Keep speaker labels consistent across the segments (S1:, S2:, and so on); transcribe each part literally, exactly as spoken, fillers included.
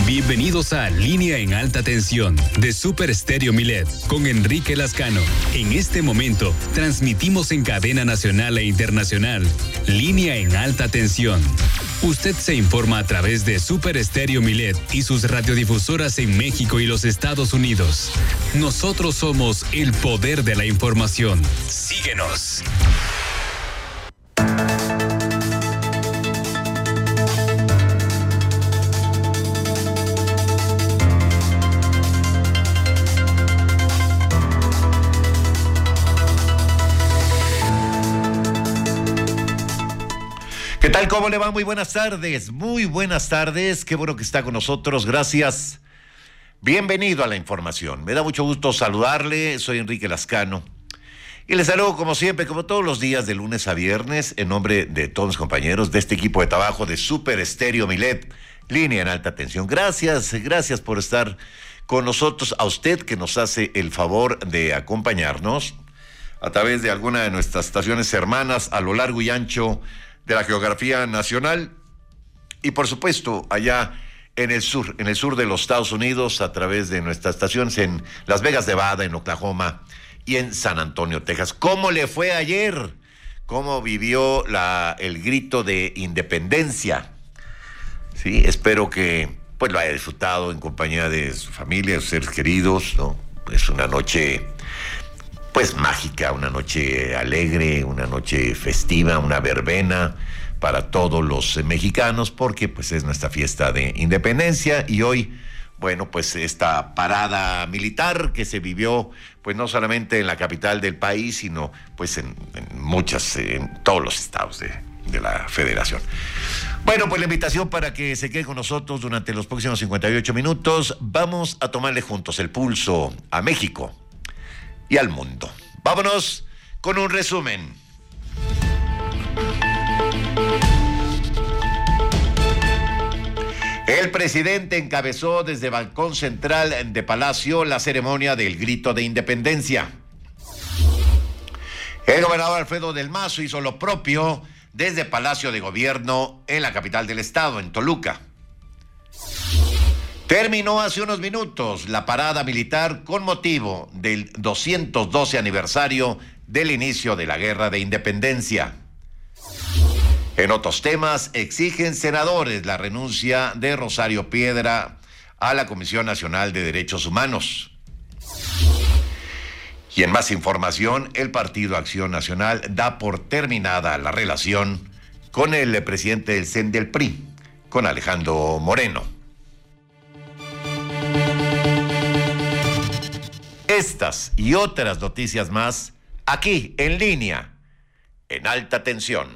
S1: Bienvenidos a Línea en Alta Tensión de Super Estéreo Milet con Enrique Lascano. En este momento transmitimos en cadena nacional e internacional Línea en Alta Tensión. Usted se informa a través de Super Estéreo Milet y sus radiodifusoras en México y los Estados Unidos. Nosotros somos el poder de la información. Síguenos.
S2: ¿Qué tal? ¿Cómo le va? Muy buenas tardes, muy buenas tardes. Qué bueno que está con nosotros, gracias. Bienvenido a la información. Me da mucho gusto saludarle, soy Enrique Lascano. Y les saludo como siempre, como todos los días, de lunes a viernes, en nombre de todos mis compañeros de este equipo de trabajo de Super Estéreo Milet, Línea en Alta Tensión. Gracias, gracias por estar con nosotros. A usted que nos hace el favor de acompañarnos a través de alguna de nuestras estaciones hermanas a lo largo y ancho de la geografía nacional y por supuesto allá en el sur, en el sur de los Estados Unidos a través de nuestras estaciones en Las Vegas, Nevada, en Oklahoma y en San Antonio, Texas. ¿Cómo le fue ayer? ¿Cómo vivió la, el grito de independencia? Sí, espero que pues lo haya disfrutado en compañía de su familia, de sus seres queridos, ¿no? Es una noche pues mágica, una noche alegre, una noche festiva, una verbena para todos los mexicanos, porque pues es nuestra fiesta de independencia y hoy, bueno, pues esta parada militar que se vivió, pues no solamente en la capital del país, sino pues en, en muchas, en todos los estados de, de la federación. Bueno, pues la invitación para que se quede con nosotros durante los próximos cincuenta y ocho minutos, vamos a tomarle juntos el pulso a México y al mundo. Vámonos con un resumen. El presidente encabezó desde Balcón Central de Palacio la ceremonia del grito de independencia. El gobernador Alfredo del Mazo hizo lo propio desde Palacio de Gobierno en la capital del estado, en Toluca. Terminó hace unos minutos la parada militar con motivo del doscientos doce aniversario del inicio de la Guerra de Independencia. En otros temas, exigen senadores la renuncia de Rosario Piedra a la Comisión Nacional de Derechos Humanos. Y en más información, el Partido Acción Nacional da por terminada la relación con el presidente del C E N del P R I, con Alejandro Moreno. Estas y otras noticias más, aquí en Línea, en Alta Tensión.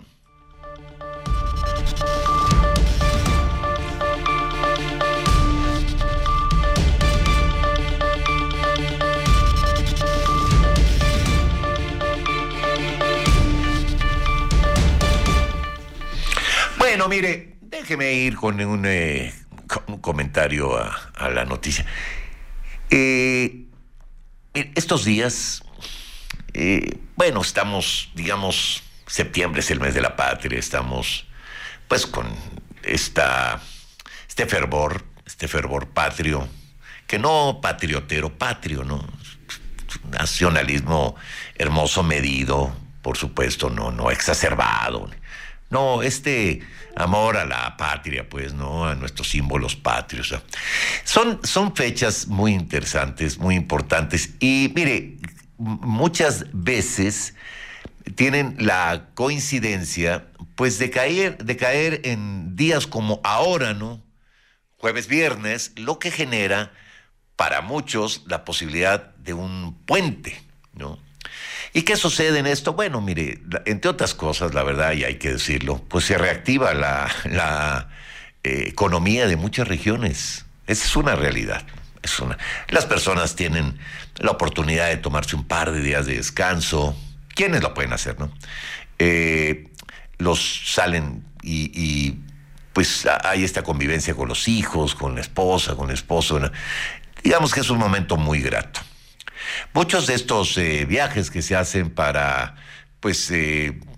S2: Bueno, mire, déjeme ir con un, eh, con un comentario a, a la noticia. Eh... Estos días, eh, bueno, estamos, digamos, septiembre es el mes de la patria, estamos pues con esta, este fervor, este fervor patrio, que no patriotero, patrio, ¿no? Nacionalismo hermoso, medido, por supuesto, no, no exacerbado. No, este amor a la patria, pues, ¿no? A nuestros símbolos patrios. ¿No? Son, son fechas muy interesantes, muy importantes. Y mire, muchas veces tienen la coincidencia, pues, de caer, de caer en días como ahora, ¿no? Jueves, viernes, lo que genera para muchos la posibilidad de un puente, ¿no? ¿Y qué sucede en esto? Bueno, mire, entre otras cosas, la verdad, y hay que decirlo, pues se reactiva la, la eh, economía de muchas regiones. Esa es una realidad. Es una. Las personas tienen la oportunidad de tomarse un par de días de descanso. ¿Quiénes lo pueden hacer, no? Eh, los salen y, y pues hay esta convivencia con los hijos, con la esposa, con el esposo. ¿No? Digamos que es un momento muy grato. Muchos de estos eh, viajes que se hacen para, pues, eh,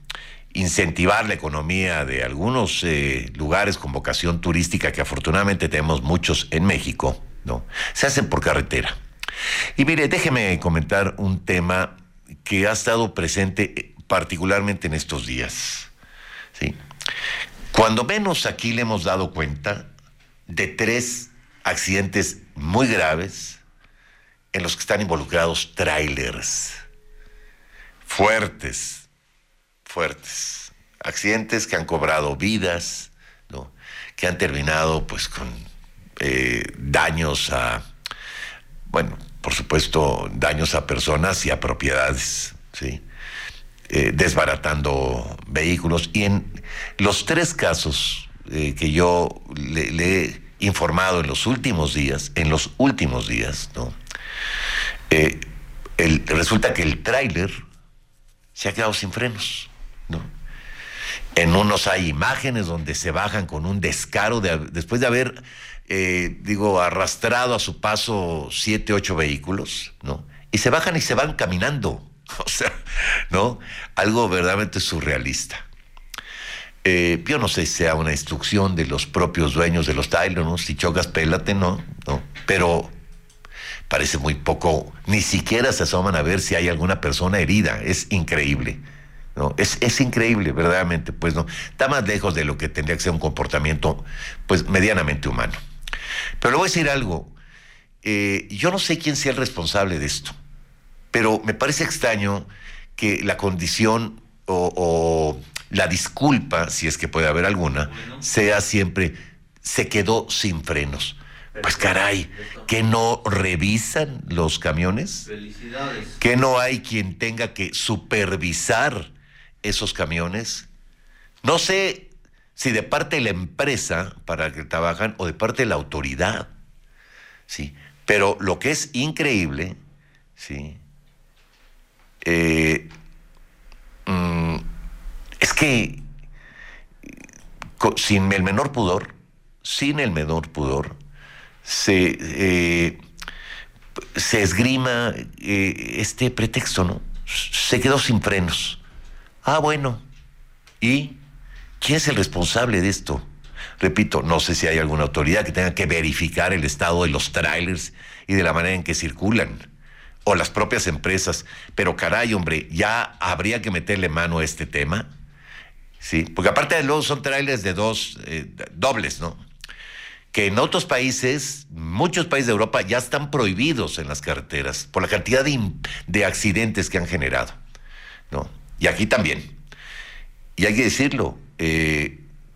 S2: incentivar la economía de algunos eh, lugares con vocación turística, que afortunadamente tenemos muchos en México, ¿no? Se hacen por carretera. Y mire, déjeme comentar un tema que ha estado presente particularmente en estos días, ¿sí? Cuando menos aquí le hemos dado cuenta de tres accidentes muy graves en los que están involucrados trailers. Fuertes, fuertes. Accidentes que han cobrado vidas, ¿no? Que han terminado pues con eh, daños a, bueno, por supuesto, daños a personas y a propiedades, ¿sí? Eh, desbaratando vehículos. Y en los tres casos eh, que yo le, le he informado en los últimos días, en los últimos días, ¿no? Eh, el, resulta que el tráiler se ha quedado sin frenos, ¿no? En unos hay imágenes donde se bajan con un descaro de, después de haber, eh, digo, arrastrado a su paso siete, ocho vehículos, ¿no? Y se bajan y se van caminando. O sea, ¿no? Algo verdaderamente surrealista. Eh, yo no sé si sea una instrucción de los propios dueños de los trailers, ¿no? Si chocas, pélate, ¿no? ¿no? Pero parece muy poco, ni siquiera se asoman a ver si hay alguna persona herida. Es increíble, ¿no? Es, es increíble, verdaderamente, pues, ¿no? Está más lejos de lo que tendría que ser un comportamiento, pues, medianamente humano. Pero le voy a decir algo. Eh, yo no sé quién sea el responsable de esto, pero me parece extraño que la condición o, o la disculpa, si es que puede haber alguna, bueno, sea siempre, se quedó sin frenos. Pues caray, ¿que no revisan los camiones?
S3: Felicidades.
S2: ¿Que no hay quien tenga que supervisar esos camiones? No sé si de parte de la empresa para la que trabajan o de parte de la autoridad, sí. Pero lo que es increíble, sí, Eh, mm, es que co, sin el menor pudor, sin el menor pudor, se, eh, se esgrima eh, este pretexto, ¿no? Se quedó sin frenos. Ah, bueno. ¿Y quién es el responsable de esto? Repito, no sé si hay alguna autoridad que tenga que verificar el estado de los trailers y de la manera en que circulan, o las propias empresas, pero caray, hombre, ya habría que meterle mano a este tema, ¿sí? Porque aparte de luego son trailers de dos, eh, dobles, ¿no? Que en otros países, muchos países de Europa, ya están prohibidos en las carreteras por la cantidad de, de accidentes que han generado, ¿no? Y aquí también. Y hay que decirlo, eh,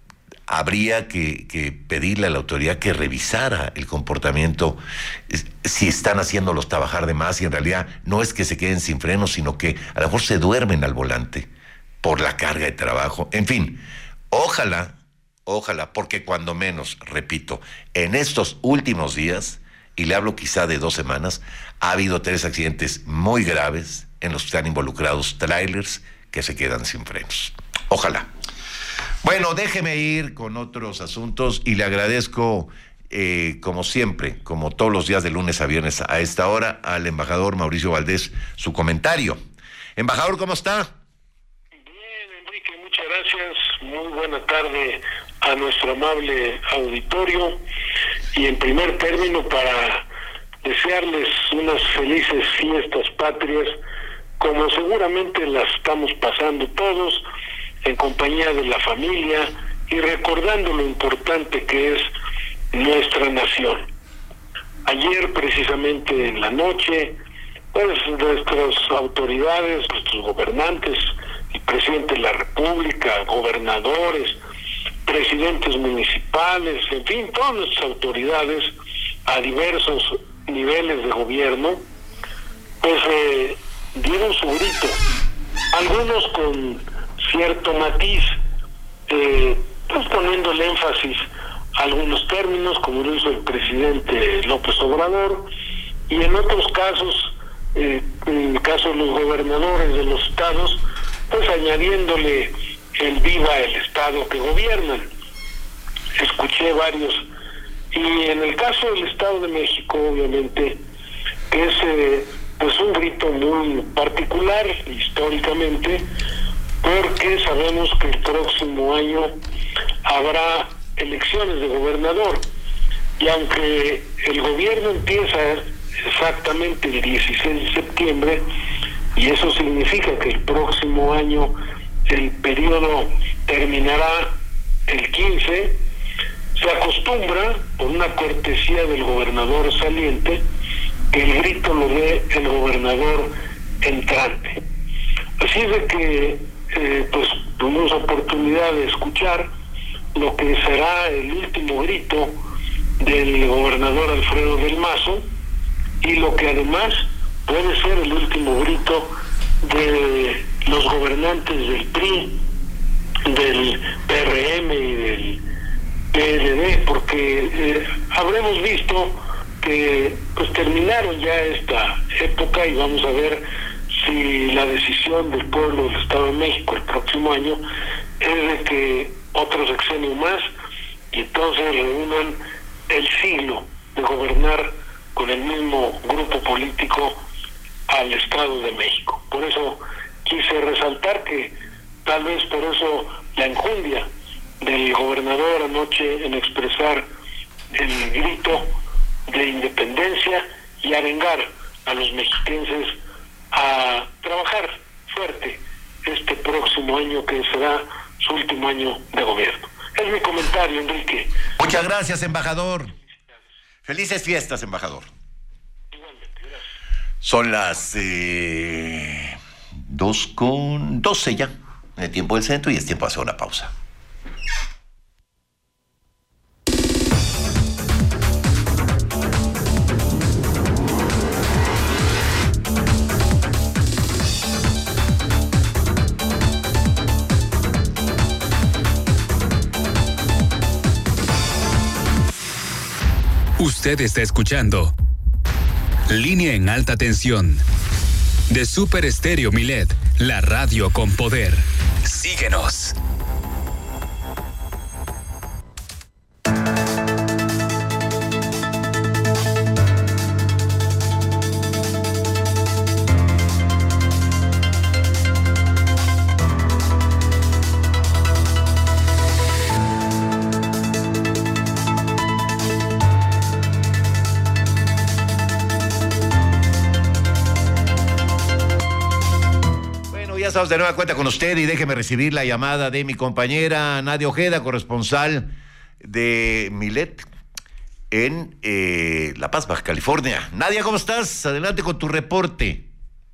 S2: habría que, que pedirle a la autoridad que revisara el comportamiento, si están haciéndolos trabajar de más y en realidad no es que se queden sin frenos, sino que a lo mejor se duermen al volante por la carga de trabajo. En fin, ojalá, ojalá, porque cuando menos, repito, en estos últimos días, y le hablo quizá de dos semanas, ha habido tres accidentes muy graves en los que están involucrados trailers que se quedan sin frenos. Ojalá. Bueno, déjeme ir con otros asuntos y le agradezco, eh, como siempre, como todos los días de lunes a viernes a esta hora, al embajador Mauricio Valdés su comentario. Embajador, ¿cómo está?
S4: Bien, Enrique, muchas gracias. Muy buena tarde a nuestro amable auditorio. Y en primer término, para desearles unas felices fiestas patrias, como seguramente las estamos pasando todos, en compañía de la familia y recordando lo importante que es nuestra nación. Ayer, precisamente en la noche, pues nuestras autoridades, nuestros gobernantes, el presidente de la República, gobernadores, presidentes municipales, en fin, todas nuestras autoridades a diversos niveles de gobierno, pues eh, dieron su grito, algunos con cierto matiz, eh, pues poniendo el énfasis a algunos términos, como lo hizo el presidente López Obrador, y en otros casos, eh, en el caso de los gobernadores de los estados, pues añadiéndole el viva el estado que gobiernan. Escuché varios, y en el caso del Estado de México, obviamente, es eh, pues un grito muy particular históricamente, porque sabemos que el próximo año habrá elecciones de gobernador, y aunque el gobierno empieza exactamente el dieciséis de septiembre, y eso significa que el próximo año el periodo terminará el quince, se acostumbra, por una cortesía del gobernador saliente, que el grito lo dé el gobernador entrante. Así es de que eh, pues tuvimos oportunidad de escuchar lo que será el último grito del gobernador Alfredo del Mazo, y lo que además puede ser el último grito de los gobernantes del P R I, del P R M y del P L D, porque eh, habremos visto que pues terminaron ya esta época, y vamos a ver si la decisión del pueblo del Estado de México el próximo año es de que otro sexenio más, y entonces reúnan el siglo de gobernar con el mismo grupo político al Estado de México. Por eso quise resaltar que tal vez por eso la enjundia del gobernador anoche en expresar el grito de independencia y arengar a los mexiquenses a trabajar fuerte este próximo año, que será su último año de gobierno. Es mi comentario, Enrique.
S2: Muchas gracias, embajador. Felices fiestas, embajador.
S4: Igualmente, gracias.
S2: Son las eh, dos con doce ya, en el tiempo del centro, y es tiempo de hacer una pausa.
S1: Usted está escuchando Línea en Alta Tensión de Super Estéreo Milet, la radio con poder. Síguenos.
S2: Estamos de nueva cuenta con usted, y déjeme recibir la llamada de mi compañera Nadia Ojeda, corresponsal de Milet en eh, La Paz, Baja California. Nadia, ¿cómo estás? Adelante con tu reporte.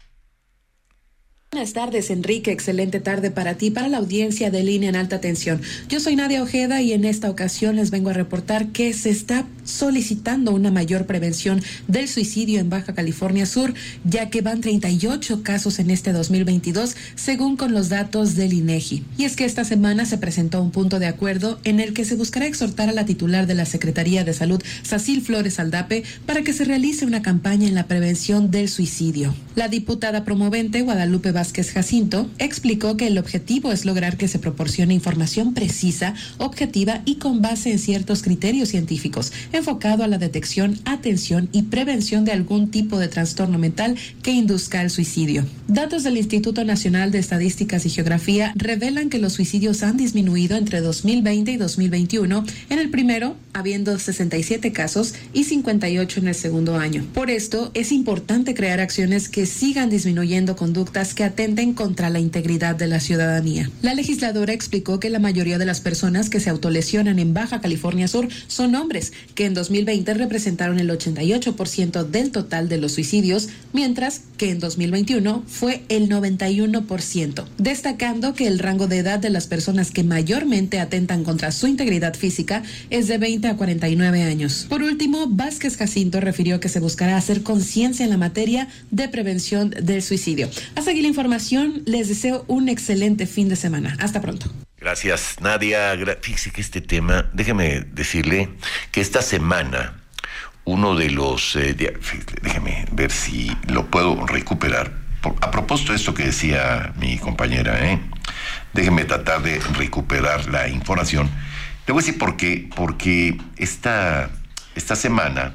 S3: Buenas tardes, Enrique. Excelente tarde para ti, para la audiencia de Línea en Alta Tensión. Yo soy Nadia Ojeda, y en esta ocasión les vengo a reportar que se está solicitando una mayor prevención del suicidio en Baja California Sur, ya que van treinta y ocho casos en este dos mil veintidós, según con los datos del INEGI. Y es que esta semana se presentó un punto de acuerdo en el que se buscará exhortar a la titular de la Secretaría de Salud, Sacil Flores Aldape, para que se realice una campaña en la prevención del suicidio. La diputada promovente, Guadalupe Vázquez Jacinto, explicó que el objetivo es lograr que se proporcione información precisa, objetiva y con base en ciertos criterios científicos, enfocado a la detección, atención y prevención de algún tipo de trastorno mental que induzca al suicidio. Datos del Instituto Nacional de Estadísticas y Geografía revelan que los suicidios han disminuido entre dos mil veinte y dos mil veintiuno, en el primero habiendo sesenta y siete casos y cincuenta y ocho en el segundo año. Por esto, es importante crear acciones que sigan disminuyendo conductas que atenten contra la integridad de la ciudadanía. La legisladora explicó que la mayoría de las personas que se autolesionan en Baja California Sur son hombres, que en dos mil veinte representaron el ochenta y ocho por ciento del total de los suicidios, mientras que en dos mil veintiuno fue el noventa y uno por ciento, destacando que el rango de edad de las personas que mayormente atentan contra su integridad física es de veinte a cuarenta y nueve años. Por último, Vázquez Jacinto refirió que se buscará hacer conciencia en la materia de prevención del suicidio. A seguir la información, les deseo un excelente fin de semana. Hasta pronto.
S2: Gracias, Nadia. Fíjese que este tema, déjeme decirle que esta semana uno de los, eh, de, déjeme ver si lo puedo recuperar. Por, a propósito de esto que decía mi compañera, ¿eh? déjeme tratar de recuperar la información. Te voy a decir por qué, porque esta, esta semana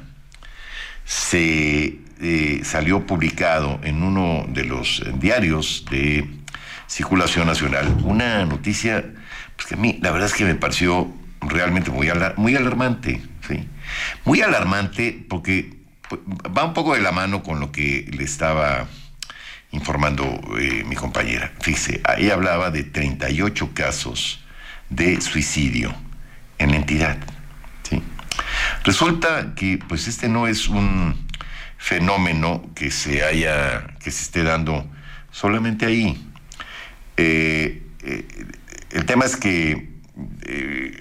S2: se eh, salió publicado en uno de los diarios de circulación nacional. Una noticia pues, que a mí la verdad es que me pareció realmente muy, alar- muy alarmante, ¿sí? Muy alarmante porque pues, va un poco de la mano con lo que le estaba informando eh, mi compañera. Fíjese, ahí hablaba de treinta y ocho casos de suicidio en la entidad, ¿sí? Resulta que pues este no es un fenómeno que se haya, que se esté dando solamente ahí. Eh, eh, el tema es que eh,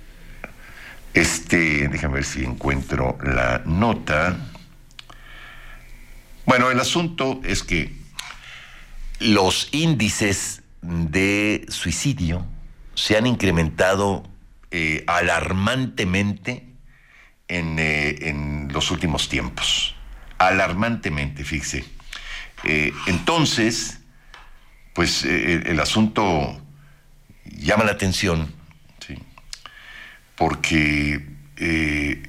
S2: este, déjame ver si encuentro la nota. Bueno, el asunto es que los índices de suicidio se han incrementado eh, alarmantemente en, eh, en los últimos tiempos. Alarmantemente, fíjese. Eh, entonces, pues eh, el asunto llama la atención, ¿sí? Porque eh,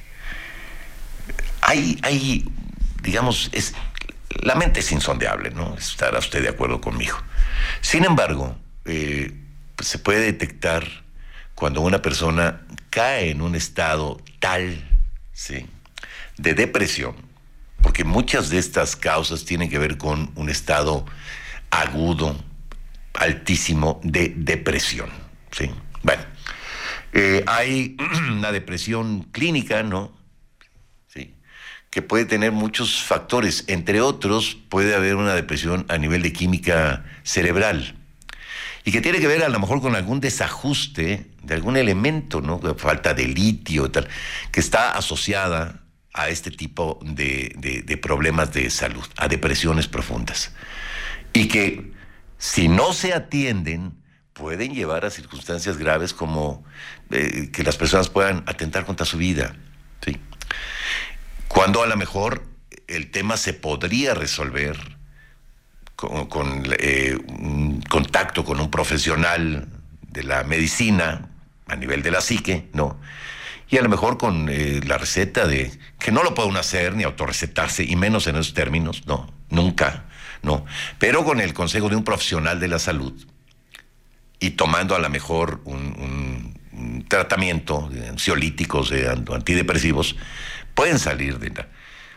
S2: hay, hay, digamos, es, la mente es insondeable, ¿no? Estará usted de acuerdo conmigo. Sin embargo, eh, pues se puede detectar cuando una persona cae en un estado tal, ¿sí?, de depresión, porque muchas de estas causas tienen que ver con un estado agudo, altísimo de depresión, ¿sí? Bueno, eh, hay una depresión clínica, ¿no? Sí, que puede tener muchos factores, entre otros puede haber una depresión a nivel de química cerebral y que tiene que ver a lo mejor con algún desajuste de algún elemento, ¿no? Falta de litio, tal, que está asociada a este tipo de, de, de problemas de salud, a depresiones profundas. Y que si no se atienden, pueden llevar a circunstancias graves como eh, que las personas puedan atentar contra su vida, ¿sí? Cuando a lo mejor el tema se podría resolver con, con eh, un contacto con un profesional de la medicina a nivel de la psique, ¿no? Y a lo mejor con eh, la receta de que no lo puede uno hacer ni autorrecetarse, y menos en esos términos, no, nunca, no. Pero con el consejo de un profesional de la salud y tomando a lo mejor un, un, un tratamiento de ansiolíticos, de antidepresivos, pueden salir de la...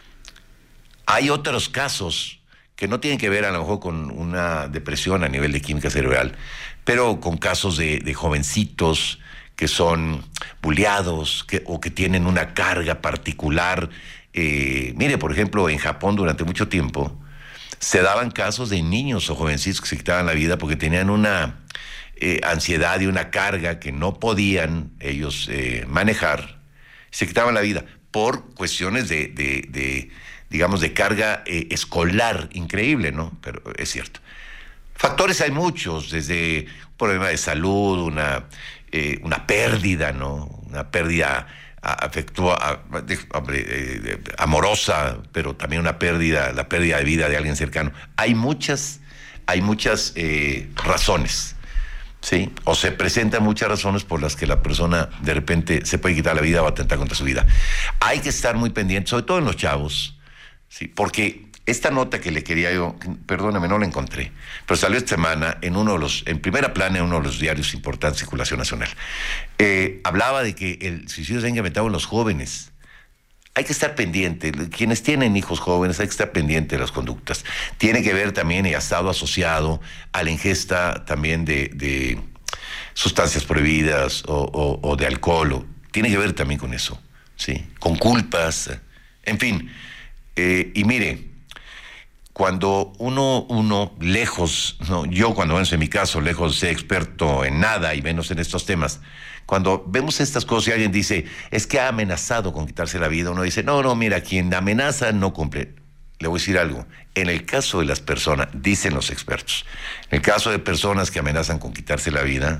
S2: Hay otros casos que no tienen que ver a lo mejor con una depresión a nivel de química cerebral, pero con casos de, de jovencitos que son buleados que, o que tienen una carga particular. Eh, mire, por ejemplo, en Japón durante mucho tiempo se daban casos de niños o jovencitos que se quitaban la vida porque tenían una eh, ansiedad y una carga que no podían ellos eh, manejar, se quitaban la vida por cuestiones de, de, de digamos, de carga eh, escolar increíble, ¿no? Pero es cierto. Factores hay muchos, desde un problema de salud, una... Eh, una pérdida, ¿no? Una pérdida afectua, hombre, eh, amorosa, pero también una pérdida, la pérdida de vida de alguien cercano. Hay muchas, hay muchas eh, razones, ¿sí? O se presentan muchas razones por las que la persona de repente se puede quitar la vida o atentar contra su vida. Hay que estar muy pendiente, sobre todo en los chavos, ¿sí? Porque esta nota que le quería yo, perdóname, no la encontré, pero salió esta semana en uno de los, en primera plana, en uno de los diarios importantes de circulación nacional. Eh, hablaba de que el suicidio se ha incrementado en los jóvenes. Hay que estar pendiente, quienes tienen hijos jóvenes, hay que estar pendiente de las conductas. Tiene que ver también, y ha estado asociado a la ingesta también de, de sustancias prohibidas o, o, o de alcohol. O, tiene que ver también con eso, ¿sí? Con culpas, en fin. Eh, y mire, cuando uno, uno lejos, no, yo cuando menos en mi caso, lejos de ser experto en nada y menos en estos temas, cuando vemos estas cosas y alguien dice, es que ha amenazado con quitarse la vida, uno dice, no, no, mira, quien amenaza no cumple. Le voy a decir algo, en el caso de las personas, dicen los expertos, en el caso de personas que amenazan con quitarse la vida,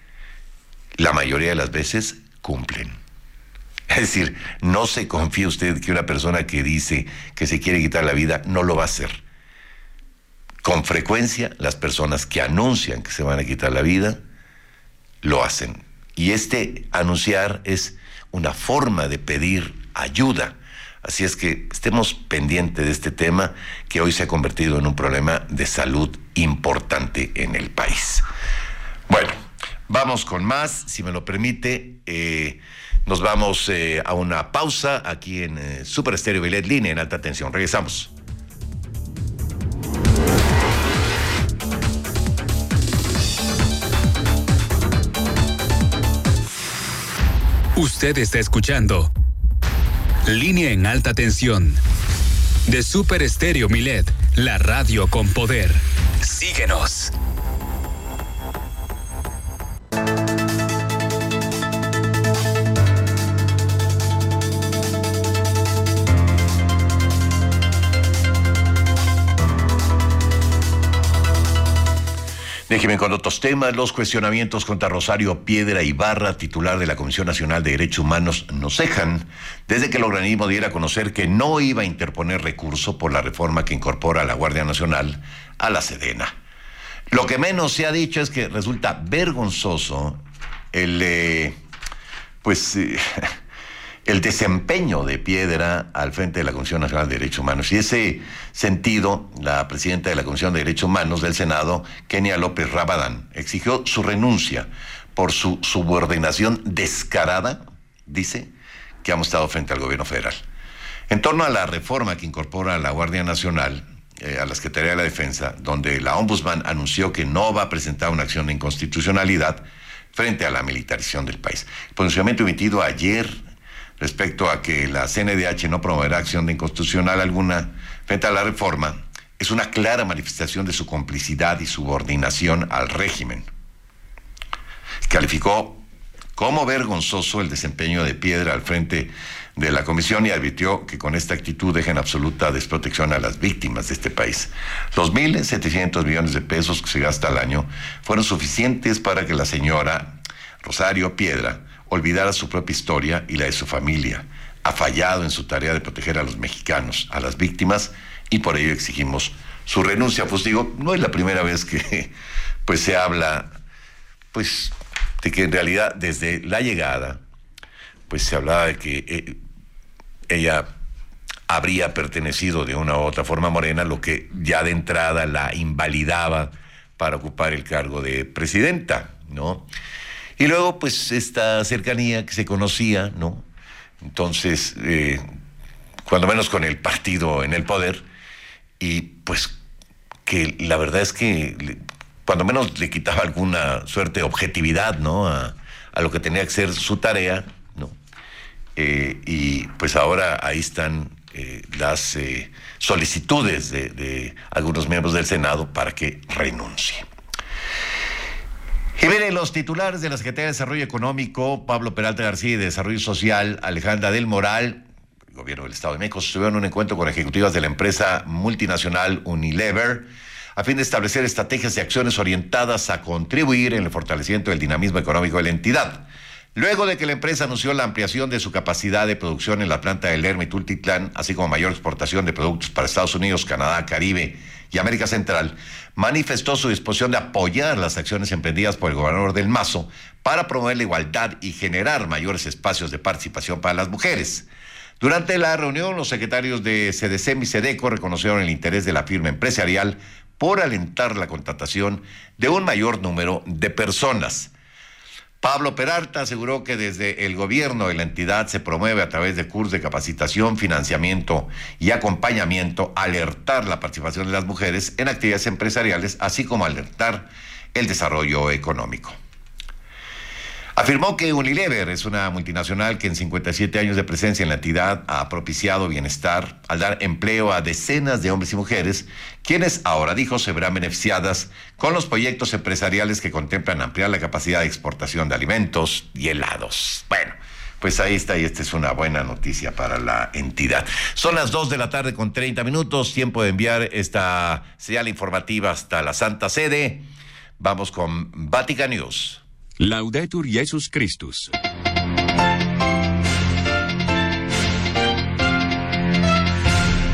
S2: la mayoría de las veces cumplen. Es decir, no se confíe usted que una persona que dice que se quiere quitar la vida no lo va a hacer. Con frecuencia, las personas que anuncian que se van a quitar la vida, lo hacen. Y este anunciar es una forma de pedir ayuda Así es que estemos pendientes de este tema que hoy se ha convertido en un problema de salud importante en el país. Bueno, vamos con más, si me lo permite. Eh, nos vamos eh, a una pausa aquí en eh, Super Estéreo Milet, línea en alta tensión. Regresamos.
S1: Usted está escuchando Línea en alta tensión de Super Estéreo Milet, la radio con poder. Síguenos.
S2: Déjeme con otros temas. Los cuestionamientos contra Rosario Piedra Ibarra, titular de la Comisión Nacional de Derechos Humanos, no cejan desde que el organismo diera a conocer que no iba a interponer recurso por la reforma que incorpora a la Guardia Nacional a la Sedena. Lo que menos se ha dicho es que resulta vergonzoso el, eh, pues, eh, el desempeño de Piedra al frente de la Comisión Nacional de Derechos Humanos. Y ese sentido, la presidenta de la Comisión de Derechos Humanos del Senado, Kenia López Rabadán, exigió su renuncia por su subordinación descarada, dice, que ha mostrado frente al gobierno federal. En torno a la reforma que incorpora a la Guardia Nacional, eh, a la Secretaría de la Defensa, donde la Ombudsman anunció que no va a presentar una acción de inconstitucionalidad frente a la militarización del país. El pronunciamiento emitido ayer respecto a que la C N D H no promoverá acción de inconstitucional alguna frente a la reforma, es una clara manifestación de su complicidad y subordinación al régimen. Calificó como vergonzoso el desempeño de Piedra al frente de la comisión y advirtió que con esta actitud deja en absoluta desprotección a las víctimas de este país. Los mil setecientos millones de pesos que se gasta al año fueron suficientes para que la señora Rosario Piedra olvidara su propia historia y la de su familia. Ha fallado en su tarea de proteger a los mexicanos, a las víctimas, y por ello exigimos su renuncia. Pues digo, no es la primera vez que pues se habla pues de que en realidad desde la llegada pues se hablaba de que eh, ella habría pertenecido de una u otra forma a Morena, lo que ya de entrada la invalidaba para ocupar el cargo de presidenta, ¿no? Y luego, pues, esta cercanía que se conocía, ¿no? Entonces, eh, cuando menos con el partido en el poder, y pues que la verdad es que le, cuando menos le quitaba alguna suerte de objetividad, ¿no? A, a lo que tenía que ser su tarea, ¿no? Eh, y pues ahora ahí están eh, las eh, solicitudes de, de algunos miembros del Senado para que renuncie. Y miren, los titulares de la Secretaría de Desarrollo Económico, Pablo Peralta García, y de Desarrollo Social, Alejandra del Moral, el gobierno del Estado de México, estuvieron en un encuentro con ejecutivas de la empresa multinacional Unilever a fin de establecer estrategias y acciones orientadas a contribuir en el fortalecimiento del dinamismo económico de la entidad. Luego de que la empresa anunció la ampliación de su capacidad de producción en la planta de Lerma y Tultitlán, así como mayor exportación de productos para Estados Unidos, Canadá, Caribe y América Central, manifestó su disposición de apoyar las acciones emprendidas por el gobernador del Mazo para promover la igualdad y generar mayores espacios de participación para las mujeres. Durante la reunión, los secretarios de SEDECEM y SEDECO reconocieron el interés de la firma empresarial por alentar la contratación de un mayor número de personas. Pablo Peralta aseguró que desde el gobierno de la entidad se promueve a través de cursos de capacitación, financiamiento y acompañamiento alertar la participación de las mujeres en actividades empresariales, así como alertar el desarrollo económico. Afirmó que Unilever es una multinacional que en cincuenta y siete años de presencia en la entidad ha propiciado bienestar al dar empleo a decenas de hombres y mujeres, quienes ahora, dijo, se verán beneficiadas con los proyectos empresariales que contemplan ampliar la capacidad de exportación de alimentos y helados. Bueno, pues ahí está, y esta es una buena noticia para la entidad. Son las dos de la tarde con treinta minutos, tiempo de enviar esta señal informativa hasta la Santa Sede. Vamos con Vatican News.
S5: Laudetur Jesus Christus.
S6: Este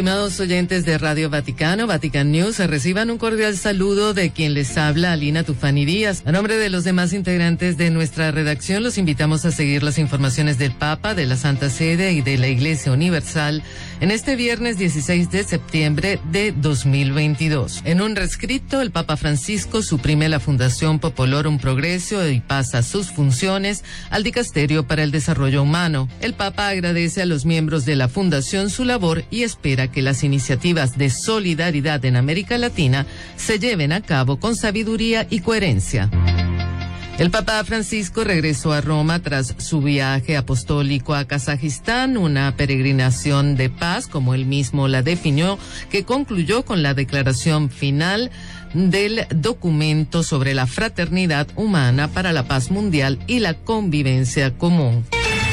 S6: Estimados oyentes de Radio Vaticano, Vatican News, reciban un cordial saludo de quien les habla, Alina Tufani Díaz. A nombre de los demás integrantes de nuestra redacción, los invitamos a seguir las informaciones del Papa, de la Santa Sede y de la Iglesia Universal en este viernes dieciséis de septiembre de dos mil veintidós. En un rescrito, el Papa Francisco suprime la Fundación Popolorum Progressio y pasa sus funciones al Dicasterio para el Desarrollo Humano. El Papa agradece a los miembros de la Fundación su labor y espera que las iniciativas de solidaridad en América Latina se lleven a cabo con sabiduría y coherencia. El Papa Francisco regresó a Roma tras su viaje apostólico a Kazajistán, una peregrinación de paz, como él mismo la definió, que concluyó con la declaración final del documento sobre la fraternidad humana para la paz mundial y la convivencia común.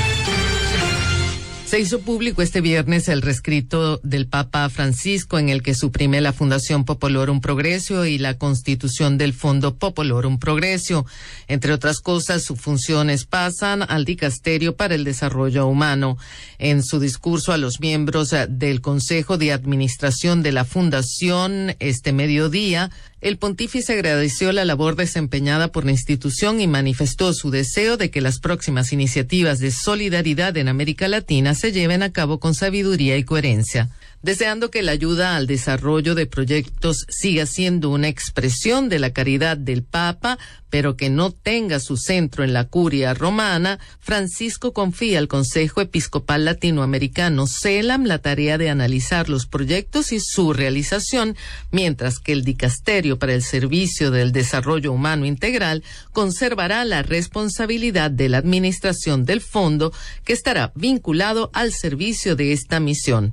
S6: Se hizo público este viernes el rescrito del Papa Francisco en el que suprime la Fundación Popolorum Progressio y la constitución del Fondo Popolorum Progressio. Entre otras cosas, sus funciones pasan al Dicasterio para el Desarrollo Humano. En su discurso a los miembros del Consejo de Administración de la Fundación este mediodía, el pontífice agradeció la labor desempeñada por la institución y manifestó su deseo de que las próximas iniciativas de solidaridad en América Latina se lleven a cabo con sabiduría y coherencia, deseando que la ayuda al desarrollo de proyectos siga siendo una expresión de la caridad del Papa, pero que no tenga su centro en la curia romana. Francisco confía al Consejo Episcopal Latinoamericano CELAM la tarea de analizar los proyectos y su realización, mientras que el Dicasterio para el Servicio del Desarrollo Humano Integral conservará la responsabilidad de la administración del fondo, que estará vinculado al servicio de esta misión.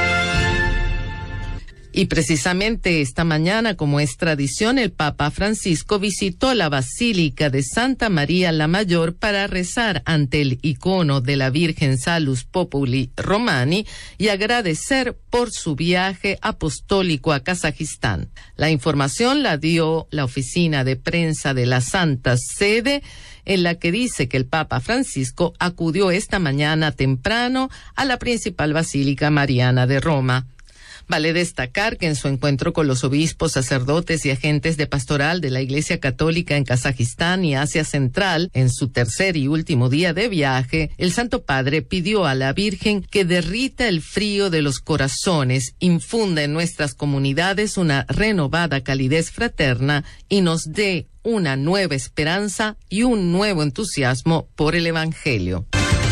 S6: Y precisamente esta mañana, como es tradición, el Papa Francisco visitó la Basílica de Santa María la Mayor para rezar ante el icono de la Virgen Salus Populi Romani y agradecer por su viaje apostólico a Kazajistán. La información la dio la oficina de prensa de la Santa Sede, en la que dice que el Papa Francisco acudió esta mañana temprano a la principal Basílica Mariana de Roma. Vale destacar que en su encuentro con los obispos, sacerdotes y agentes de pastoral de la Iglesia Católica en Kazajistán y Asia Central, en su tercer y último día de viaje, el Santo Padre pidió a la Virgen que derrita el frío de los corazones, infunda en nuestras comunidades una renovada calidez fraterna y nos dé una nueva esperanza y un nuevo entusiasmo por el Evangelio.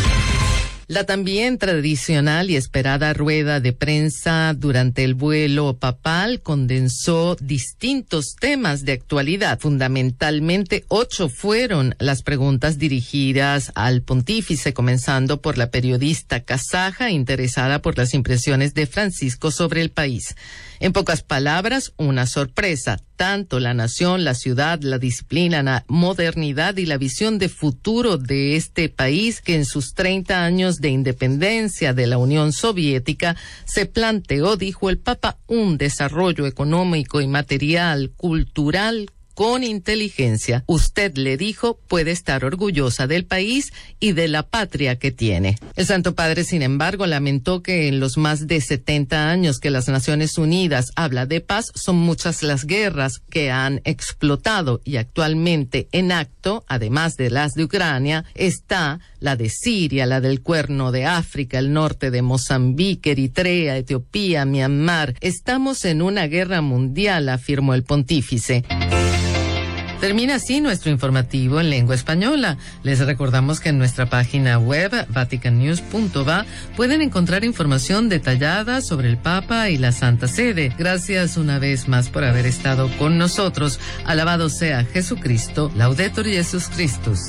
S6: La también tradicional y esperada rueda de prensa durante el vuelo papal condensó distintos temas de actualidad. Fundamentalmente, ocho fueron las preguntas dirigidas al pontífice, comenzando por la periodista kazaja interesada por las impresiones de Francisco sobre el país. En pocas palabras, una sorpresa. Tanto la nación, la ciudad, la disciplina, la modernidad y la visión de futuro de este país que en sus treinta años de independencia de la Unión Soviética se planteó, dijo el Papa, un desarrollo económico y material, cultural, con inteligencia. Usted, le dijo, puede estar orgullosa del país y de la patria que tiene. El Santo Padre, sin embargo, lamentó que en los más de setenta años que las Naciones Unidas habla de paz, son muchas las guerras que han explotado y actualmente en acto, además de las de Ucrania, está la de Siria, la del Cuerno de África, el norte de Mozambique, Eritrea, Etiopía, Myanmar. Estamos en una guerra mundial, afirmó el pontífice. Termina así nuestro informativo en lengua española. Les recordamos que en nuestra página web, vatican news punto va, pueden encontrar información detallada sobre el Papa y la Santa Sede. Gracias una vez más por haber estado con nosotros. Alabado sea Jesucristo. Laudetur Jesus Christus.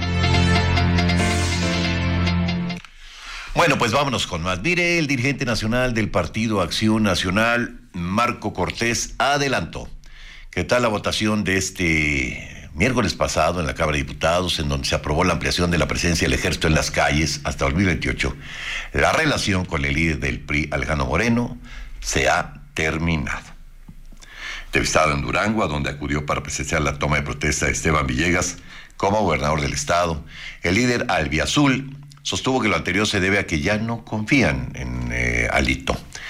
S2: Bueno, pues vámonos con más. Mire, el dirigente nacional del Partido Acción Nacional, Marco Cortés, adelantó ¿qué tal la votación de este miércoles pasado en la Cámara de Diputados, en donde se aprobó la ampliación de la presencia del Ejército en las calles hasta dos mil veintiocho? La relación con el líder del P R I, Alejandro Moreno, se ha terminado. Entrevistado en Durango, a donde acudió para presenciar la toma de protesta de Esteban Villegas como gobernador del estado, el líder albiazul sostuvo que lo anterior se debe a que ya no confían en eh, Alito.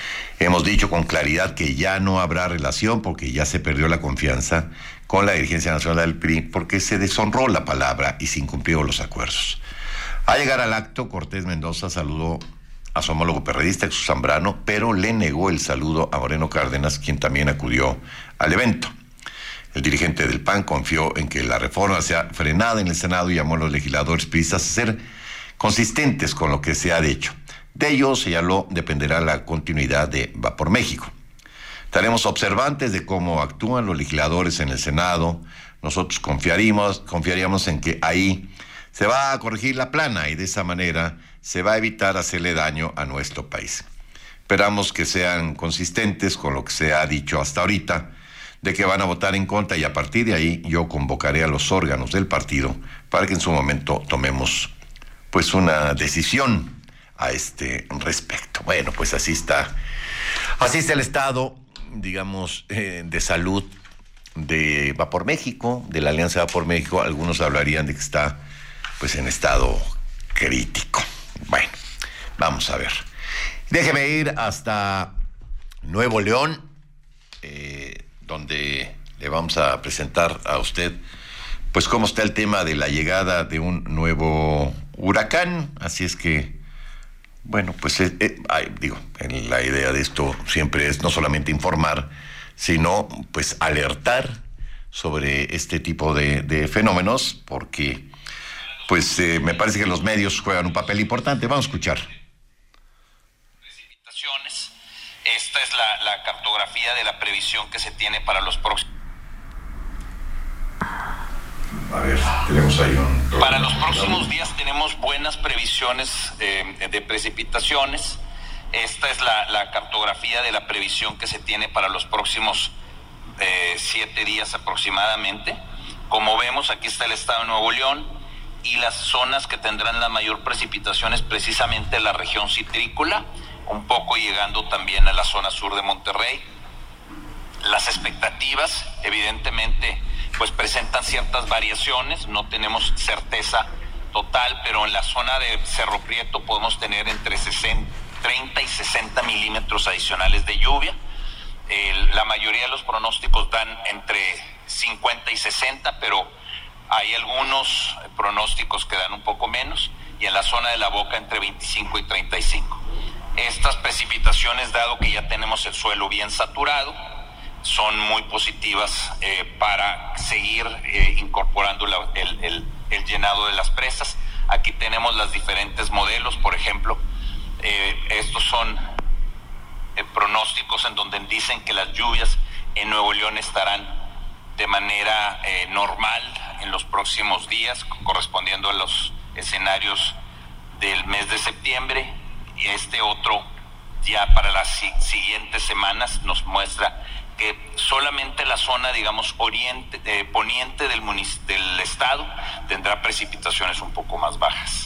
S2: Hemos dicho con claridad que ya no habrá relación porque ya se perdió la confianza con la dirigencia nacional del P R I porque se deshonró la palabra y se incumplieron los acuerdos. Al llegar al acto, Cortés Mendoza saludó a su homólogo perredista, Jesús Zambrano, pero le negó el saludo a Moreno Cárdenas, quien también acudió al evento. El dirigente del P A N confió en que la reforma sea frenada en el Senado y llamó a los legisladores priistas a ser consistentes con lo que se ha dicho. De ello, señaló, dependerá la continuidad de Va por México. Estaremos observantes de cómo actúan los legisladores en el Senado. Nosotros confiaríamos, confiaríamos en que ahí se va a corregir la plana y de esa manera se va a evitar hacerle daño a nuestro país. Esperamos que sean consistentes con lo que se ha dicho hasta ahorita, de que van a votar en contra y a partir de ahí yo convocaré a los órganos del partido para que en su momento tomemos pues una decisión a este respecto. Bueno, pues así está, así está el estado, digamos, eh, de salud de Va por México, de la Alianza Va por México. Algunos hablarían de que está pues en estado crítico. Bueno, vamos a ver. Déjeme ir hasta Nuevo León, eh, donde le vamos a presentar a usted pues cómo está el tema de la llegada de un nuevo huracán. Así es que, bueno, pues eh, eh, ay, digo, en la idea de esto siempre es no solamente informar, sino pues alertar sobre este tipo de, de fenómenos, porque pues eh, me parece que los medios juegan un papel importante. Vamos a escuchar.
S7: Precipitaciones. Esta es la, la cartografía de la previsión que se tiene para los próximos.
S2: A ver, tenemos ahí un...
S7: Para los próximos días tenemos buenas previsiones eh, de precipitaciones. Esta es la, la cartografía de la previsión que se tiene para los próximos eh, siete días aproximadamente. Como vemos, aquí está el estado de Nuevo León y las zonas que tendrán la mayor precipitación es precisamente la región citrícola, un poco llegando también a la zona sur de Monterrey. Las expectativas, evidentemente, pues presentan ciertas variaciones, no tenemos certeza total, pero en la zona de Cerro Prieto podemos tener entre treinta y sesenta milímetros adicionales de lluvia. Eh, la mayoría de los pronósticos dan entre cincuenta y sesenta, pero hay algunos pronósticos que dan un poco menos, y en la zona de la Boca entre veinticinco y treinta y cinco. Estas precipitaciones, dado que ya tenemos el suelo bien saturado, son muy positivas eh, para seguir eh, incorporando la, el, el, el llenado de las presas. Aquí tenemos los diferentes modelos, por ejemplo, eh, estos son eh, pronósticos en donde dicen que las lluvias en Nuevo León estarán de manera eh, normal en los próximos días, correspondiendo a los escenarios del mes de septiembre, y este otro ya para las si- siguientes semanas nos muestra que solamente la zona, digamos, oriente, eh, poniente del, munic- del estado tendrá precipitaciones un poco más bajas.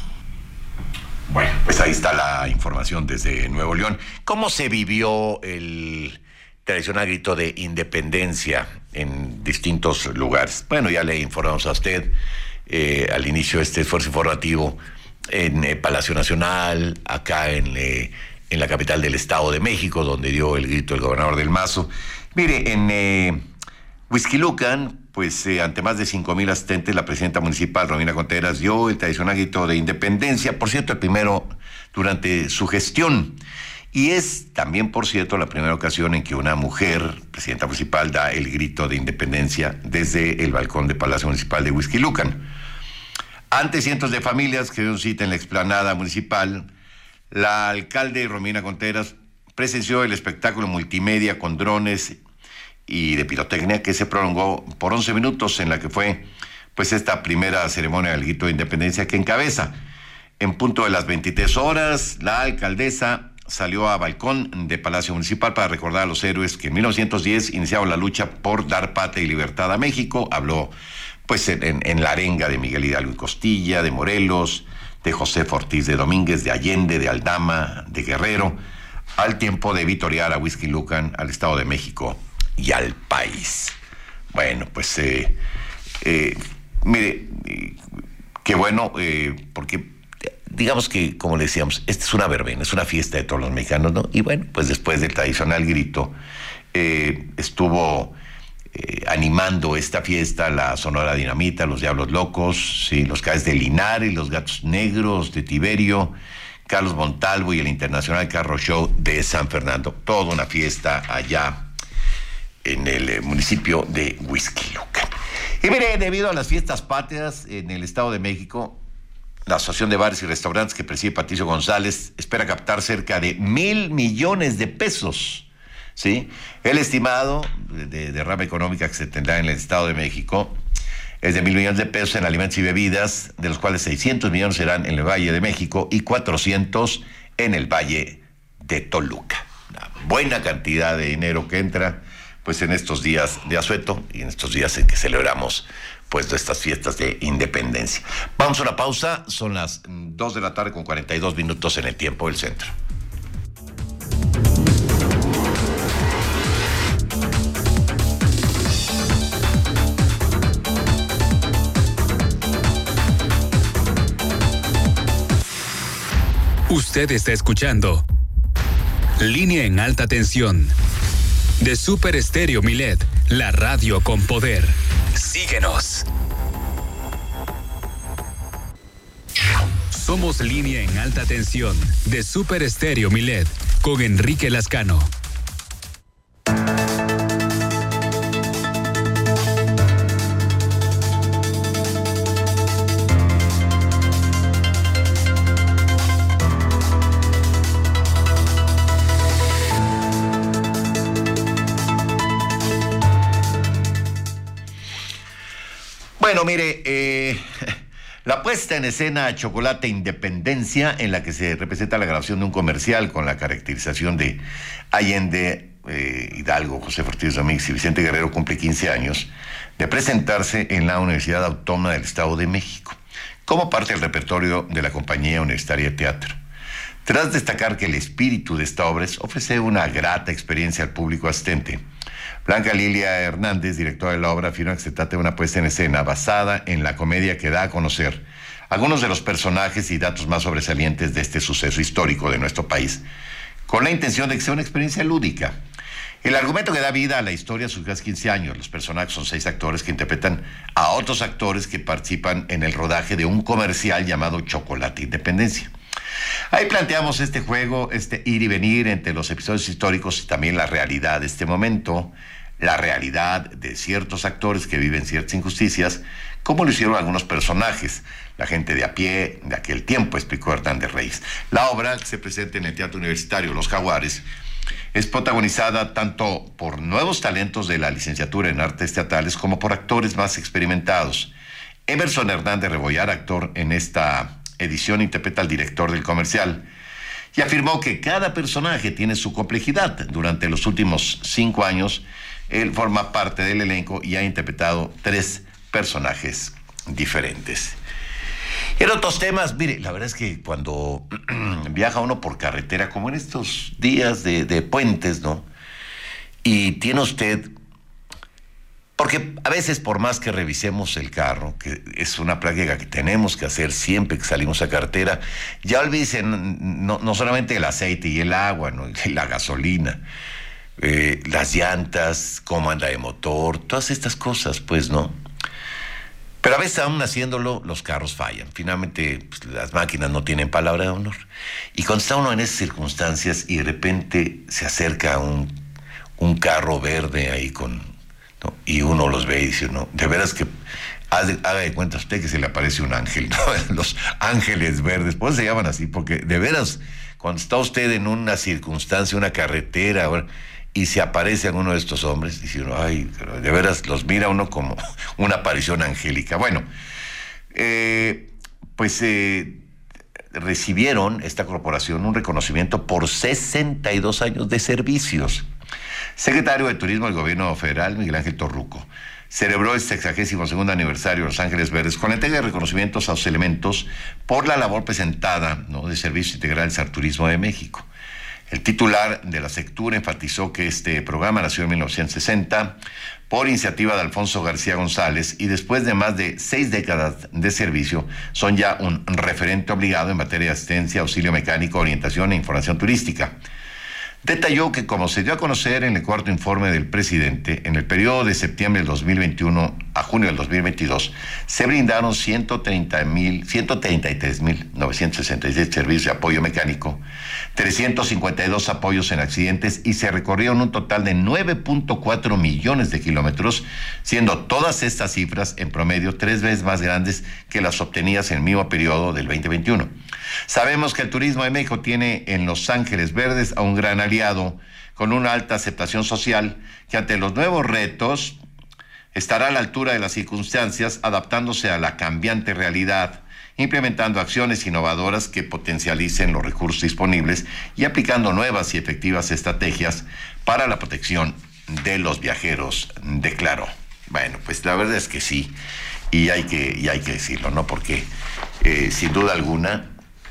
S2: Bueno, pues ahí está la información desde Nuevo León. ¿Cómo se vivió el tradicional grito de independencia en distintos lugares? Bueno, ya le informamos a usted eh, al inicio de este esfuerzo informativo en eh, Palacio Nacional, acá en, eh, en la capital del Estado de México, donde dio el grito el gobernador del Mazo. Mire, en eh, Huixquilucan, pues eh, ante más de cinco mil asistentes, la presidenta municipal, Romina Contreras, dio el tradicional grito de independencia, por cierto, el primero durante su gestión. Y es también, por cierto, la primera ocasión en que una mujer, presidenta municipal, da el grito de independencia desde el balcón de Palacio Municipal de Huixquilucan. Ante cientos de familias que dieron cita en la explanada municipal, la alcalde Romina Contreras presenció el espectáculo multimedia con drones y de pirotecnia que se prolongó por once minutos, en la que fue pues esta primera ceremonia del grito de independencia que encabeza. En punto de las veintitrés horas, la alcaldesa salió a balcón de Palacio Municipal para recordar a los héroes que en mil novecientos diez iniciaron la lucha por dar patria y libertad a México. Habló pues en, en, en la arenga de Miguel Hidalgo y Costilla, de Morelos, de José Ortiz de Domínguez, de Allende, de Aldama, de Guerrero, al tiempo de vitorear a Huixquilucan, al Estado de México y al país. Bueno, pues eh, eh, mire, eh, qué bueno, eh, porque digamos que, como le decíamos, esta es una verbena, es una fiesta de todos los mexicanos, ¿no? Y bueno, pues después del tradicional grito, eh, estuvo eh, animando esta fiesta la Sonora Dinamita, los Diablos Locos, sí, los Caes de Linares, los Gatos Negros de Tiberio, Carlos Montalvo y el Internacional Carro Show de San Fernando. Toda una fiesta allá en el eh, municipio de Huixquilucan. Y mire, debido a las fiestas patrias en el Estado de México, la Asociación de Bares y Restaurantes que preside Patricio González espera captar cerca de mil millones de pesos, ¿sí? El estimado de derrama económica que se tendrá en el Estado de México es de mil millones de pesos en alimentos y bebidas, de los cuales seiscientos millones serán en el Valle de México y cuatrocientos en el Valle de Toluca. Una buena cantidad de dinero que entra pues en estos días de asueto y en estos días en que celebramos pues estas fiestas de independencia. Vamos a una pausa, son las dos de la tarde con cuarenta y dos minutos en el tiempo del centro.
S1: Usted está escuchando Línea en Alta Tensión de Super Estéreo Milet, la radio con poder. Síguenos. Somos Línea en Alta Tensión de Super Estéreo Milet con Enrique Lascano.
S2: Bueno, mire, eh, la puesta en escena Chocolate Independencia, en la que se representa la grabación de un comercial con la caracterización de Allende, eh, Hidalgo, José Ortiz Domínguez y Vicente Guerrero, cumple quince años de presentarse en la Universidad Autónoma del Estado de México, como parte del repertorio de la Compañía Universitaria de Teatro. Tras destacar que el espíritu de esta obra es ofrecer una grata experiencia al público asistente, Blanca Lilia Hernández, directora de la obra, afirma que se trata de una puesta en escena basada en la comedia que da a conocer algunos de los personajes y datos más sobresalientes de este suceso histórico de nuestro país, con la intención de que sea una experiencia lúdica. El argumento que da vida a la historia surgió hace quince años. Los personajes son seis actores que interpretan a otros actores que participan en el rodaje de un comercial llamado Chocolate Independencia. Ahí planteamos este juego, este ir y venir entre los episodios históricos y también la realidad de este momento, la realidad de ciertos actores que viven ciertas injusticias, como lo hicieron algunos personajes, la gente de a pie de aquel tiempo, explicó Hernández Reyes. La obra, que se presenta en el Teatro Universitario Los Jaguares, es protagonizada tanto por nuevos talentos de la licenciatura en Artes Teatrales como por actores más experimentados. Emerson Hernández Rebollar, actor en esta edición, interpreta al director del comercial y afirmó que cada personaje tiene su complejidad. Durante los últimos cinco años, él forma parte del elenco y ha interpretado tres personajes diferentes. En otros temas, mire, la verdad es que cuando viaja uno por carretera, como en estos días de, de puentes, ¿no? Y tiene usted... Porque a veces, por más que revisemos el carro, que es una práctica que tenemos que hacer siempre que salimos a carretera, ya olvídense, no, no solamente el aceite y el agua, ¿no? La gasolina, eh, las llantas, cómo anda de motor, todas estas cosas, pues, ¿no? Pero a veces, aún haciéndolo, los carros fallan. Finalmente, pues, las máquinas no tienen palabra de honor. Y cuando está uno en esas circunstancias y de repente se acerca un, un carro verde ahí con... ¿no? Y uno los ve y dice, no, de veras que haga de cuenta usted que se le aparece un ángel, ¿no? Los ángeles verdes, por eso se llaman así, porque de veras, cuando está usted en una circunstancia, una carretera, y se aparece alguno de estos hombres, dice uno, ay, de veras los mira uno como una aparición angélica. Bueno, eh, pues eh, recibieron esta corporación un reconocimiento por sesenta y dos años de servicios. Secretario de Turismo del Gobierno Federal, Miguel Ángel Torruco, celebró el sexagésimo segundo aniversario de Los Ángeles Verdes con la entrega de reconocimientos a los elementos por la labor presentada, ¿no?, de Servicios Integrales al Turismo de México. El titular de la Sectura enfatizó que este programa nació en mil novecientos sesenta por iniciativa de Alfonso García González y después de más de seis décadas de servicio son ya un referente obligado en materia de asistencia, auxilio mecánico, orientación e información turística. Detalló que, como se dio a conocer en el cuarto informe del presidente, en el periodo de septiembre del dos mil veintiuno a junio del dos mil veintidós, se brindaron ciento treinta mil, ciento treinta y tres mil novecientos sesenta y seis servicios de apoyo mecánico, trescientos cincuenta y dos apoyos en accidentes y se recorrieron un total de nueve punto cuatro millones de kilómetros, siendo todas estas cifras en promedio tres veces más grandes que las obtenidas en el mismo periodo del veinte veintiuno. Sabemos que el turismo de México tiene en Los Ángeles Verdes a un gran aliado con una alta aceptación social que ante los nuevos retos estará a la altura de las circunstancias, adaptándose a la cambiante realidad, implementando acciones innovadoras que potencialicen los recursos disponibles y aplicando nuevas y efectivas estrategias para la protección de los viajeros, declaró. Bueno, pues la verdad es que sí, y hay que, y hay que decirlo, ¿no? Porque eh, sin duda alguna,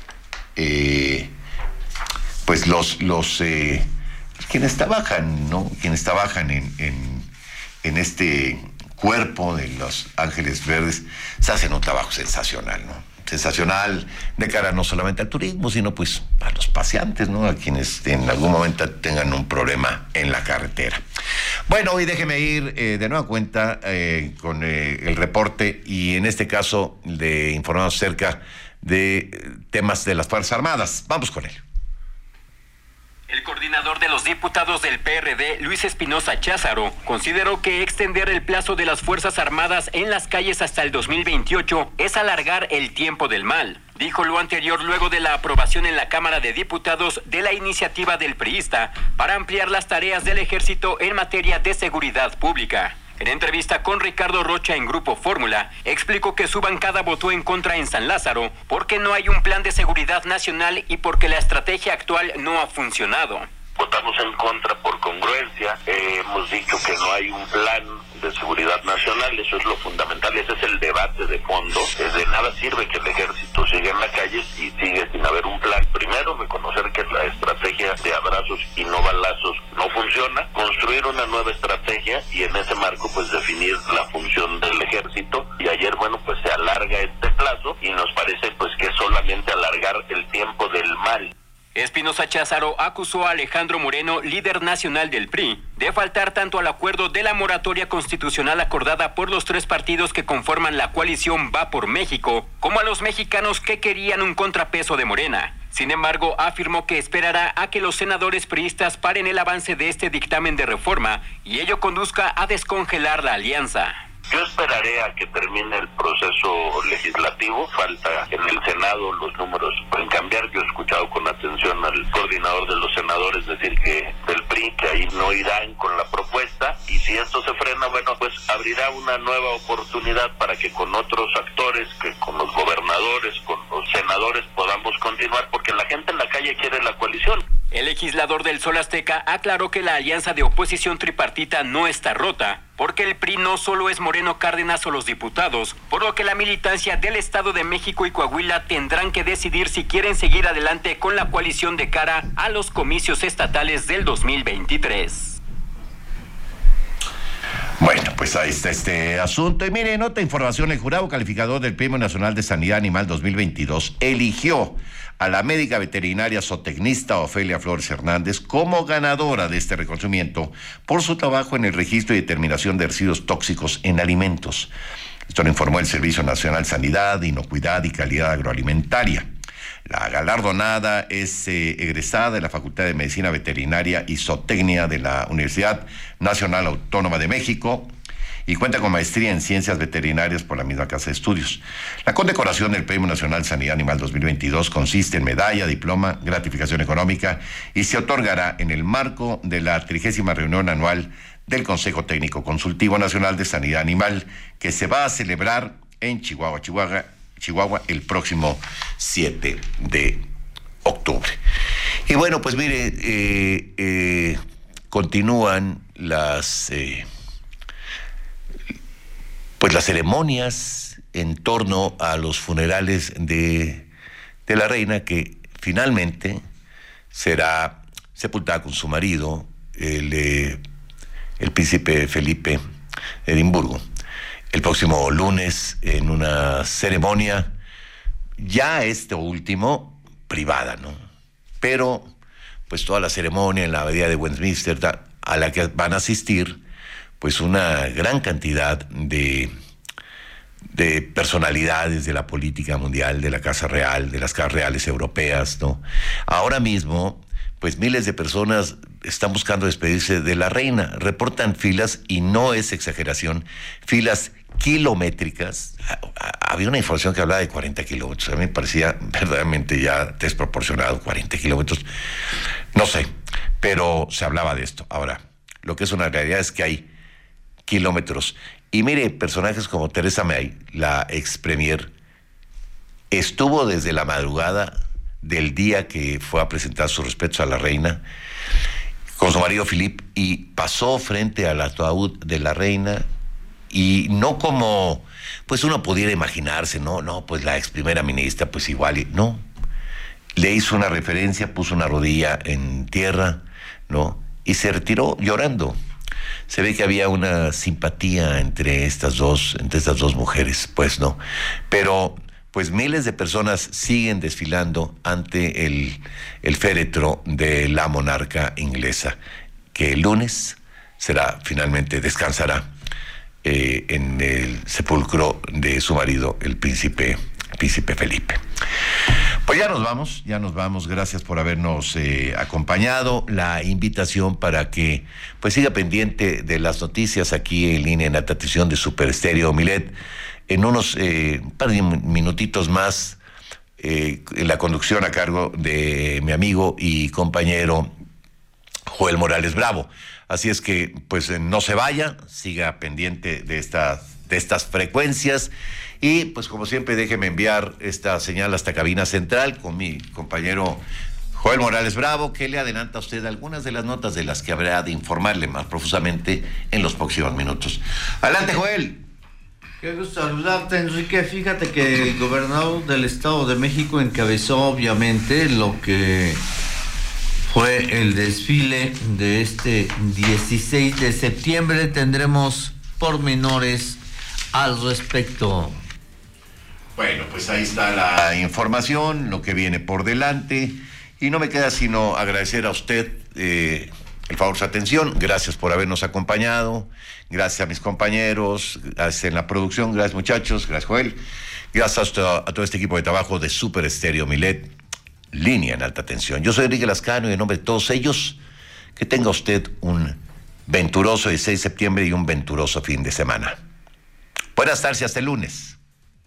S2: eh, pues los, los eh, quienes trabajan, ¿no? Quienes trabajan en, en, en este cuerpo de Los Ángeles Verdes se hacen un trabajo sensacional, ¿no? Sensacional de cara no solamente al turismo, sino pues a los paseantes, ¿no? A quienes en algún momento tengan un problema en la carretera. Bueno, hoy déjeme ir eh, de nueva cuenta eh, con eh, el reporte y en este caso le informamos acerca de temas de las Fuerzas Armadas. Vamos con él.
S8: El coordinador de los diputados del P R D, Luis Espinosa Cházaro, consideró que extender el plazo de las Fuerzas Armadas en las calles hasta el dos mil veintiocho es alargar el tiempo del mal. Dijo lo anterior luego de la aprobación en la Cámara de Diputados de la iniciativa del priista para ampliar las tareas del Ejército en materia de seguridad pública. En entrevista con Ricardo Rocha en Grupo Fórmula, explicó que su bancada votó en contra en San Lázaro porque no hay un plan de seguridad nacional y porque la estrategia actual no ha funcionado.
S9: Votamos en contra por congruencia, eh, hemos dicho que no hay un plan de seguridad nacional, eso es lo fundamental, ese es el debate de fondo. Eh, de nada sirve que el ejército siga en la calle y sigue sin haber un plan. Primero, reconocer que la estrategia de abrazos y no balazos no funciona, construir una nueva estrategia y en ese marco pues definir la función del ejército. Y ayer, bueno, pues se alarga este plazo y nos parece pues que es solamente alargar el tiempo del mal.
S8: Espinosa Cházaro acusó a Alejandro Moreno, líder nacional del P R I, de faltar tanto al acuerdo de la moratoria constitucional acordada por los tres partidos que conforman la coalición Va por México, como a los mexicanos que querían un contrapeso de Morena. Sin embargo, afirmó que esperará a que los senadores priistas paren el avance de este dictamen de reforma y ello conduzca a descongelar la alianza.
S9: Yo esperaré a que termine el proceso legislativo. Falta en el Senado, los números pueden cambiar. Yo he escuchado con atención al coordinador de los senadores decir que del P R I, que ahí no irán con la propuesta. Y si esto se frena, bueno, pues abrirá una nueva oportunidad para que con otros actores, que con los gobernadores, con los senadores podamos continuar, porque la gente en la calle quiere la coalición.
S8: El legislador del Sol Azteca aclaró que la alianza de oposición tripartita no está rota, porque el P R I no solo es Moreno, Cárdenas o los diputados, por lo que la militancia del Estado de México y Coahuila tendrán que decidir si quieren seguir adelante con la coalición de cara a los comicios estatales del dos mil veintitrés.
S2: Bueno, pues ahí está este asunto. Y mire, en otra información, el jurado calificador del Premio Nacional de Sanidad Animal dos mil veintidós eligió a la médica veterinaria zootecnista Ofelia Flores Hernández como ganadora de este reconocimiento por su trabajo en el registro y determinación de residuos tóxicos en alimentos. Esto lo informó el Servicio Nacional de Sanidad, Inocuidad y Calidad Agroalimentaria. La galardonada es eh, egresada de la Facultad de Medicina Veterinaria y Zootecnia de la Universidad Nacional Autónoma de México y cuenta con maestría en Ciencias Veterinarias por la misma Casa de Estudios. La condecoración del Premio Nacional de Sanidad Animal dos mil veintidós consiste en medalla, diploma, gratificación económica y se otorgará en el marco de la trigésima reunión anual del Consejo Técnico Consultivo Nacional de Sanidad Animal, que se va a celebrar en Chihuahua, Chihuahua, Chihuahua el próximo siete de octubre. Y bueno, pues mire, eh, eh, continúan las... Eh, pues las ceremonias en torno a los funerales de, de la reina, que finalmente será sepultada con su marido, el, eh, el príncipe Felipe de Edimburgo, el próximo lunes en una ceremonia, ya esto último, privada, ¿no? Pero, pues toda la ceremonia en la abadía de Westminster, a la que van a asistir, pues una gran cantidad de, de personalidades de la política mundial, de la Casa Real, de las casas reales europeas, ¿no? Ahora mismo, pues miles de personas están buscando despedirse de la reina. Reportan filas, y no es exageración, filas kilométricas. Había una información que hablaba de cuarenta kilómetros. A mí me parecía verdaderamente ya desproporcionado, cuarenta kilómetros. No sé, pero se hablaba de esto. Ahora, lo que es una realidad es que hay kilómetros. Y mire, personajes como Theresa May, la ex premier, estuvo desde la madrugada del día que fue a presentar sus respetos a la reina con su marido Philippe, y pasó frente al ataúd de la reina, y no como pues uno pudiera imaginarse, no, no, pues la ex primera ministra, pues igual, no, le hizo una referencia, puso una rodilla en tierra, ¿no? Y se retiró llorando. Se ve que había una simpatía entre estas dos, entre estas dos mujeres, pues no. Pero pues miles de personas siguen desfilando ante el, el féretro de la monarca inglesa, que el lunes será, finalmente descansará eh, en el sepulcro de su marido, el príncipe, príncipe Felipe. Pues ya nos vamos, ya nos vamos. Gracias por habernos eh, acompañado. La invitación para que pues siga pendiente de las noticias aquí en línea en alta tensión de Super Estéreo Milet. En unos eh, un par de minutitos más, eh, en la conducción a cargo de mi amigo y compañero Joel Morales Bravo. Así es que pues no se vaya, siga pendiente de estas, de estas frecuencias. Y pues como siempre, déjeme enviar esta señal hasta cabina central con mi compañero Joel Morales Bravo, que le adelanta a usted algunas de las notas de las que habrá de informarle más profusamente en los próximos minutos. Adelante, Joel.
S10: Qué gusto saludarte, Enrique. Fíjate que el gobernador del Estado de México encabezó obviamente lo que fue el desfile de este dieciséis de septiembre. Tendremos pormenores al respecto.
S2: Bueno, pues ahí está la información, lo que viene por delante, y no me queda sino agradecer a usted eh, el favor de su atención. Gracias por habernos acompañado, gracias a mis compañeros, gracias en la producción, gracias muchachos, gracias Joel, gracias a todo, a todo este equipo de trabajo de Super Estéreo Milet, línea en alta tensión. Yo soy Enrique Lascano y en nombre de todos ellos, que tenga usted un venturoso dieciséis de septiembre y un venturoso fin de semana. Buenas tardes y hasta el lunes.